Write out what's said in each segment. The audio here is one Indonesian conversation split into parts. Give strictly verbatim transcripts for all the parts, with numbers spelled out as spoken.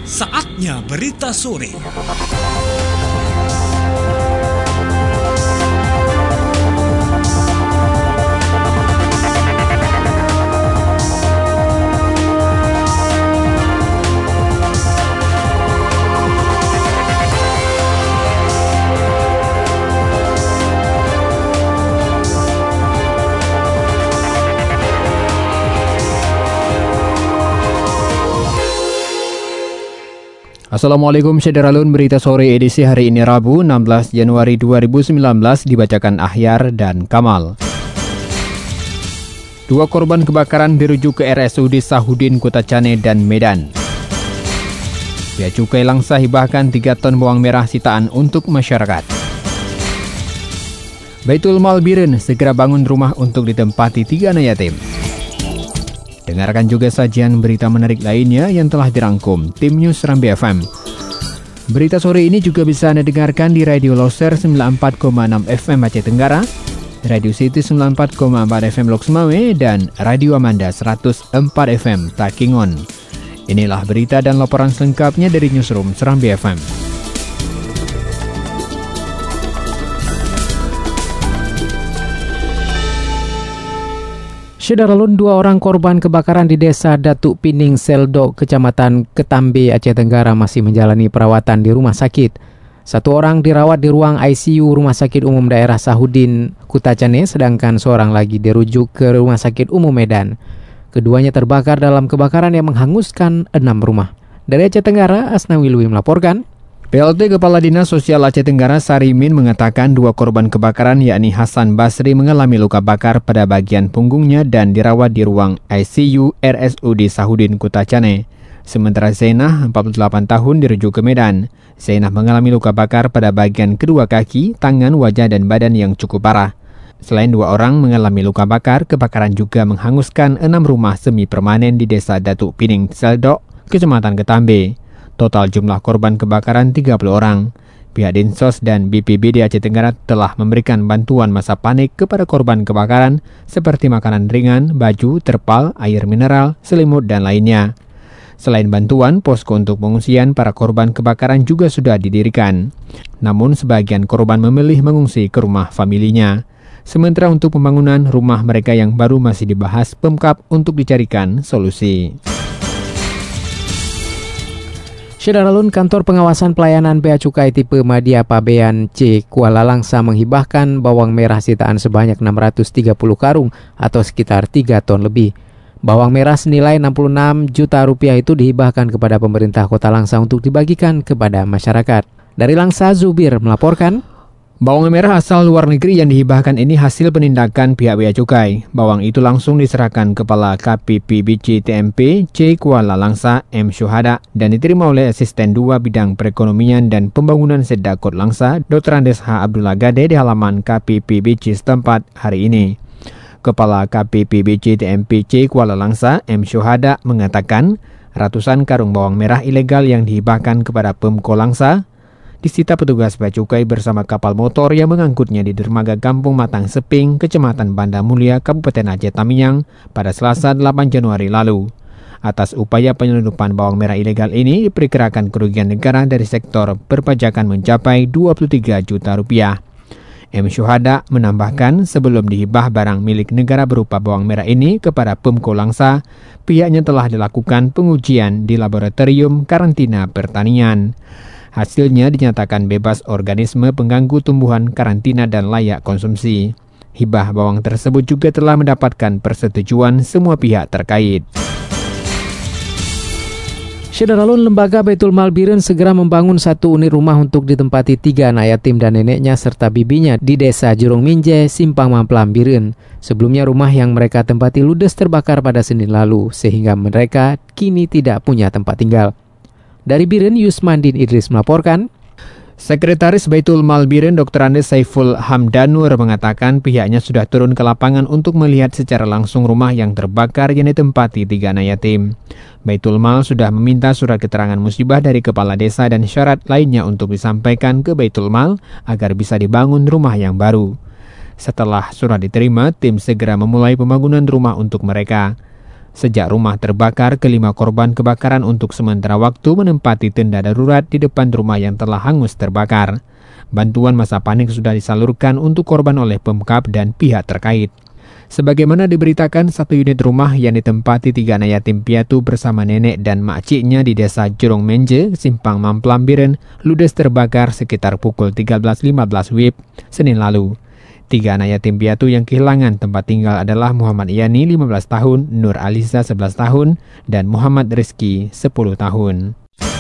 Saatnya berita sore. Assalamualaikum Syederalun, berita sore edisi hari ini Rabu enam belas Januari dua ribu sembilan belas dibacakan Ahyar dan Kamal. Dua korban kebakaran dirujuk ke R S U D Sahudin, Kota Cane dan Medan. Bea Cukai Langsa hibahkan tiga ton bawang merah sitaan untuk masyarakat. Baitul Mal Biren segera bangun rumah untuk ditempati tiga anak yatim. Dengarkan juga sajian berita menarik lainnya yang telah dirangkum tim News Serambi F M. Berita sore ini juga bisa Anda dengarkan di Radio Loser sembilan puluh empat koma enam F M Aceh Tenggara, Radio City sembilan puluh empat koma empat F M Lok Semawe, dan Radio Amanda seratus empat F M Takingon. Inilah berita dan laporan selengkapnya dari Newsroom Serambi F M. Syederalun, dua orang korban kebakaran di desa Datuk Pining Seldo, Kecamatan Ketambe, Aceh Tenggara masih menjalani perawatan di rumah sakit. Satu orang dirawat di ruang I C U Rumah Sakit Umum Daerah Sahudin, Kota Cane, sedangkan seorang lagi dirujuk ke Rumah Sakit Umum Medan. Keduanya terbakar dalam kebakaran yang menghanguskan enam rumah. Dari Aceh Tenggara, Asnawi Lui melaporkan. P L T Kepala Dinas Sosial Aceh Tenggara Sarimin mengatakan dua korban kebakaran yakni Hasan Basri mengalami luka bakar pada bagian punggungnya dan dirawat di ruang I C U R S U D Sahudin, Kota Cane. Sementara Zainah, empat puluh delapan tahun, dirujuk ke Medan. Zainah mengalami luka bakar pada bagian kedua kaki, tangan, wajah, dan badan yang cukup parah. Selain dua orang mengalami luka bakar, kebakaran juga menghanguskan enam rumah semi permanen di desa Datuk Pining Seldo, Kecamatan Ketambe. Total jumlah korban kebakaran tiga puluh orang. Pihak Dinsos dan B P B D Aceh Tenggara telah memberikan bantuan masa panik kepada korban kebakaran seperti makanan ringan, baju, terpal, air mineral, selimut, dan lainnya. Selain bantuan, posko untuk pengungsian para korban kebakaran juga sudah didirikan. Namun sebagian korban memilih mengungsi ke rumah familinya. Sementara untuk pembangunan rumah mereka yang baru masih dibahas Pemkab untuk dicarikan solusi. Syederalun, Kantor Pengawasan Pelayanan Bea Cukai tipe Madya Pabean C Kuala Langsa menghibahkan bawang merah sitaan sebanyak enam ratus tiga puluh karung atau sekitar tiga ton lebih. Bawang merah senilai enam puluh enam juta rupiah itu dihibahkan kepada pemerintah Kota Langsa untuk dibagikan kepada masyarakat. Dari Langsa, Zubir melaporkan. Bawang merah asal luar negeri yang dihibahkan ini hasil penindakan pihak Bea Cukai. Bawang itu langsung diserahkan Kepala K P P B C T M P C Kuala Langsa M. Syuhada dan diterima oleh Asisten dua Bidang Perekonomian dan Pembangunan Sedakot Langsa Doktor Andes H. Abdullah Gade di halaman K P P B C setempat hari ini. Kepala K P P B C T M P C Kuala Langsa M. Syuhada mengatakan ratusan karung bawang merah ilegal yang dihibahkan kepada Pemko Langsa disita petugas Bea Cukai bersama kapal motor yang mengangkutnya di dermaga Kampung Matang Seping, Kecamatan Banda Mulia, Kabupaten Aceh Tamiang pada Selasa delapan Januari lalu. Atas upaya penyelundupan bawang merah ilegal ini, diperkirakan kerugian negara dari sektor perpajakan mencapai dua puluh tiga juta rupiah. M. Syuhada menambahkan sebelum dihibah barang milik negara berupa bawang merah ini kepada Pemko Langsa, pihaknya telah dilakukan pengujian di Laboratorium Karantina Pertanian. Hasilnya dinyatakan bebas organisme pengganggu tumbuhan, karantina, dan layak konsumsi. Hibah bawang tersebut juga telah mendapatkan persetujuan semua pihak terkait. Syederalun, Lembaga Baitul Mal Biren segera membangun satu unit rumah untuk ditempati tiga anak yatim dan neneknya serta bibinya di desa Jurung Minje, Simpang Mamplam, Biren. Sebelumnya rumah yang mereka tempati ludes terbakar pada Senin lalu, sehingga mereka kini tidak punya tempat tinggal. Dari Biren, Yusmandin Idris melaporkan. Sekretaris Baitul Mal Biren Doktor Andes Saiful Hamdanur mengatakan pihaknya sudah turun ke lapangan untuk melihat secara langsung rumah yang terbakar yang ditempati tiga anak yatim. Baitul Mal sudah meminta surat keterangan musibah dari kepala desa dan syarat lainnya untuk disampaikan ke Baitul Mal agar bisa dibangun rumah yang baru. Setelah surat diterima, tim segera memulai pembangunan rumah untuk mereka. Sejak rumah terbakar, kelima korban kebakaran untuk sementara waktu menempati tenda darurat di depan rumah yang telah hangus terbakar. Bantuan masa panik sudah disalurkan untuk korban oleh Pemkab dan pihak terkait. Sebagaimana diberitakan, satu unit rumah yang ditempati tiga anak yatim piatu bersama nenek dan makciknya di desa Jurong Menje, Simpang Mamplambiren, ludes terbakar sekitar pukul tiga belas lima belas W I B Senin lalu. Tiga anak yatim piatu yang kehilangan tempat tinggal adalah Muhammad Yani lima belas tahun, Nur Alisa sebelas tahun, dan Muhammad Rizki sepuluh tahun.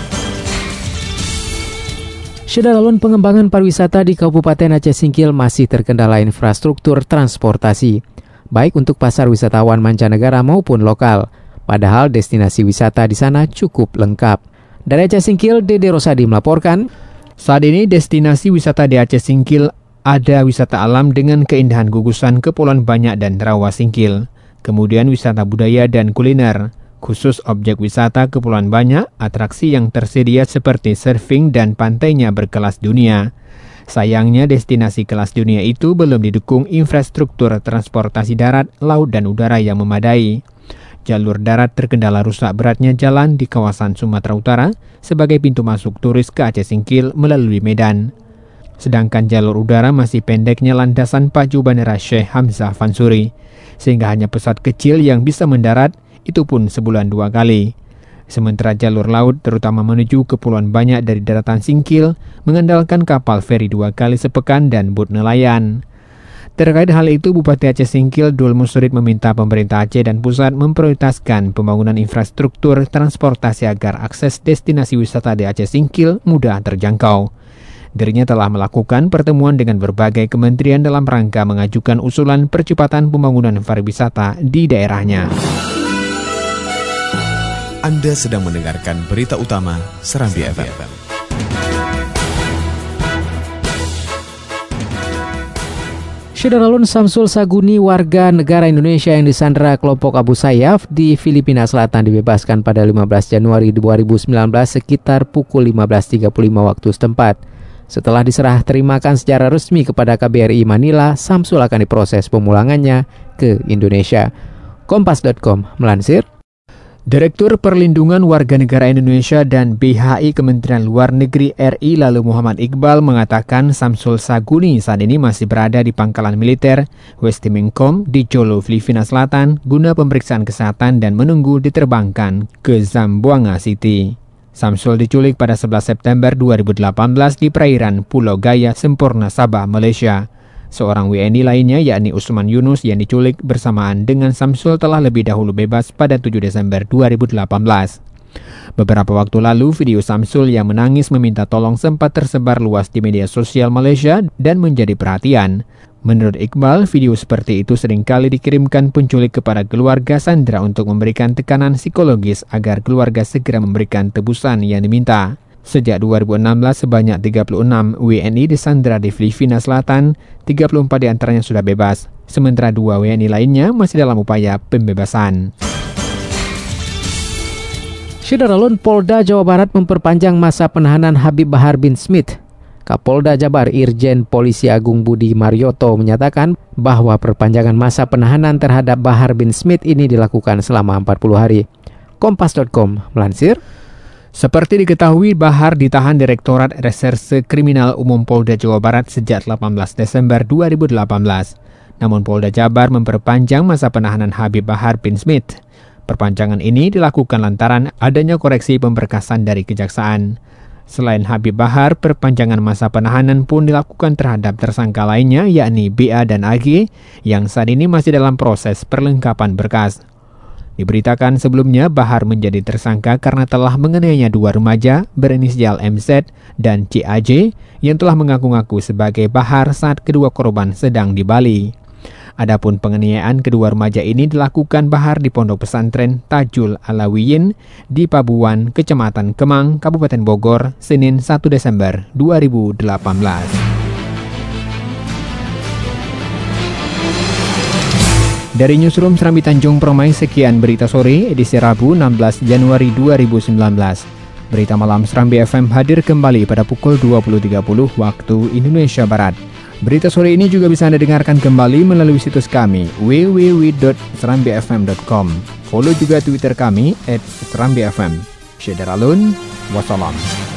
Saudara, pengembangan pariwisata di Kabupaten Aceh Singkil masih terkendala infrastruktur transportasi, baik untuk pasar wisatawan mancanegara maupun lokal. Padahal destinasi wisata di sana cukup lengkap. Dari Aceh Singkil, Dede Rosadi melaporkan. Saat ini destinasi wisata di Aceh Singkil ada wisata alam dengan keindahan gugusan kepulauan banyak dan rawa Singkil. Kemudian wisata budaya dan kuliner. Khusus objek wisata kepulauan banyak, atraksi yang tersedia seperti surfing dan pantainya berkelas dunia. Sayangnya destinasi kelas dunia itu belum didukung infrastruktur transportasi darat, laut dan udara yang memadai. Jalur darat terkendala rusak beratnya jalan di kawasan Sumatera Utara sebagai pintu masuk turis ke Aceh Singkil melalui Medan. Sedangkan jalur udara masih pendeknya landasan pacu Bandara Syekh Hamzah Fansuri, sehingga hanya pesawat kecil yang bisa mendarat, itu pun sebulan dua kali. Sementara jalur laut terutama menuju Kepulauan Banyak dari daratan Singkil mengandalkan kapal feri dua kali sepekan dan bot nelayan. Terkait hal itu, Bupati Aceh Singkil Dul Musurid meminta pemerintah Aceh dan pusat memprioritaskan pembangunan infrastruktur transportasi agar akses destinasi wisata di Aceh Singkil mudah terjangkau. Dirinya telah melakukan pertemuan dengan berbagai kementerian dalam rangka mengajukan usulan percepatan pembangunan pariwisata di daerahnya. Anda sedang mendengarkan berita utama Serambi F M. Syederalun Samsul Saguni, warga negara Indonesia yang disandra kelompok Abu Sayyaf di Filipina Selatan, dibebaskan pada lima belas Januari dua ribu sembilan belas sekitar pukul lima belas tiga puluh lima waktu setempat. Setelah diserah terimakan secara resmi kepada K B R I Manila, Samsul akan diproses pemulangannya ke Indonesia. Kompas titik com melansir. Direktur Perlindungan Warga Negara Indonesia dan B H I Kementerian Luar Negeri R I lalu Muhammad Iqbal mengatakan Samsul Saguni saat ini masih berada di pangkalan militer Westimingkom di Jolo, Filipina Selatan guna pemeriksaan kesehatan dan menunggu diterbangkan ke Zamboanga City. Samsul diculik pada sebelas September dua ribu delapan belas di perairan Pulau Gaya, Sempurna, Sabah, Malaysia. Seorang W N I lainnya yakni Usman Yunus yang diculik bersamaan dengan Samsul telah lebih dahulu bebas pada tujuh Desember dua ribu delapan belas. Beberapa waktu lalu, video Samsul yang menangis meminta tolong sempat tersebar luas di media sosial Malaysia dan menjadi perhatian. Menurut Iqbal, video seperti itu seringkali dikirimkan penculik kepada keluarga sandera untuk memberikan tekanan psikologis agar keluarga segera memberikan tebusan yang diminta. Sejak dua ribu enam belas, sebanyak tiga puluh enam W N I disandera di Filipina Selatan, tiga puluh empat diantaranya sudah bebas, sementara dua W N I lainnya masih dalam upaya pembebasan. Syederalun, Polda Jawa Barat memperpanjang masa penahanan Habib Bahar bin Smith. Kapolda Jabar Irjen Polisi Agung Budi Marioto menyatakan bahwa perpanjangan masa penahanan terhadap Bahar bin Smith ini dilakukan selama empat puluh hari. Kompas titik com melansir. Seperti diketahui, Bahar ditahan Direktorat Reserse Kriminal Umum Polda Jawa Barat sejak delapan belas Desember dua ribu delapan belas. Namun Polda Jabar memperpanjang masa penahanan Habib Bahar bin Smith. Perpanjangan ini dilakukan lantaran adanya koreksi pemberkasan dari kejaksaan. Selain Habib Bahar, perpanjangan masa penahanan pun dilakukan terhadap tersangka lainnya yakni B A dan A G yang saat ini masih dalam proses perlengkapan berkas. Diberitakan sebelumnya Bahar menjadi tersangka karena telah menganiaya dua remaja berinisial M Z dan C A J yang telah mengaku-ngaku sebagai Bahar saat kedua korban sedang di Bali. Adapun penganiayaan kedua remaja ini dilakukan Bahar di Pondok Pesantren Tajul Alawiyin di Pabuan, Kecamatan Kemang, Kabupaten Bogor, Senin satu Desember dua ribu delapan belas. Dari Newsroom Serambi Tanjung Permai, sekian berita sore edisi Rabu enam belas Januari dua ribu sembilan belas. Berita malam Serambi F M hadir kembali pada pukul dua puluh tiga puluh waktu Indonesia Barat. Berita sore ini juga bisa Anda dengarkan kembali melalui situs kami w w w dot serambi f m dot com. Follow juga Twitter kami at serambi f m. Syederalun, wassalam.